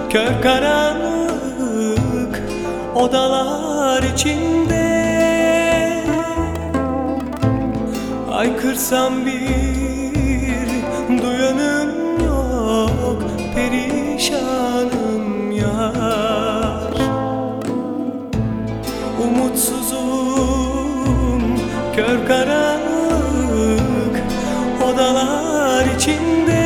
Kör karanlık odalar içinde haykırsam bir duyanım yok, perişanım yar. Umutsuzum, kör karanlık odalar içinde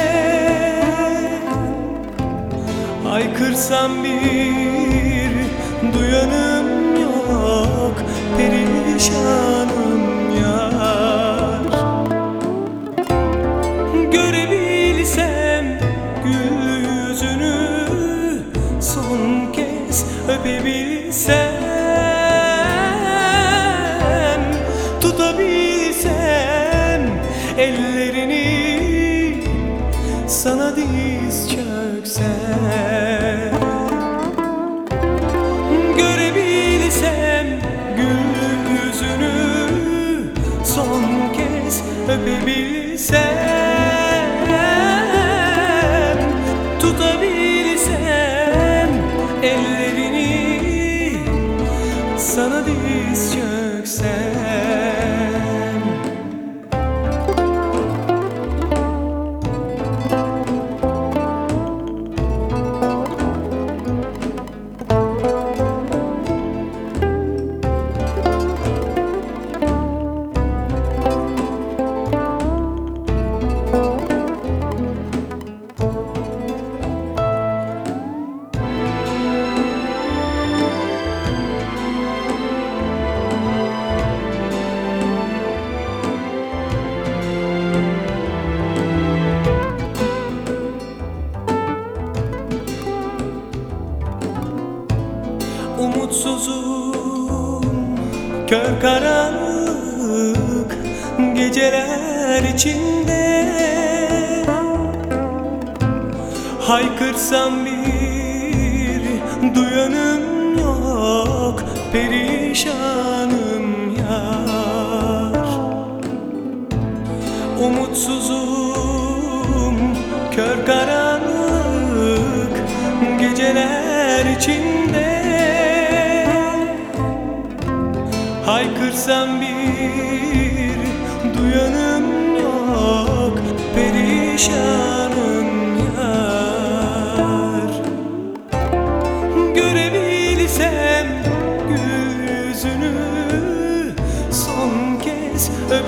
haykırsam bir duyanım yok, perişanım yar. Görebilsem gül yüzünü, son kez öpebilsem, tutabilsem ellerini, sana diz çöksem. Görebilsem gül yüzünü, son kez öpebilsem, tutabilsem ellerini, sana diz çöksem. Umutsuzum, kör karanlık geceler içinde haykırsam bir duyanım yok, perişanım yar. Umutsuzum, kör karanlık geceler içinde haykırsam bir duyanım yok, perişanım yar. Görebilsem gül yüzünü, son kez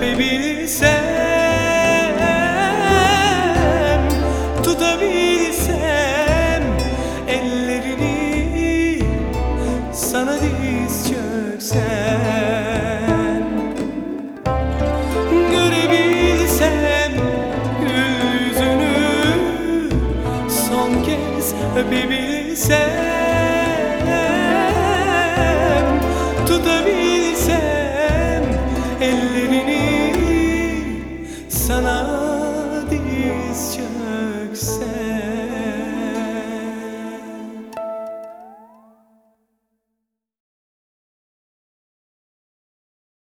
öpebilsem, tutabilsem ellerini, sana diz çöksem. Görebilsem gül yüzünü, son kez öpebilsem, tutabilsem ellerini,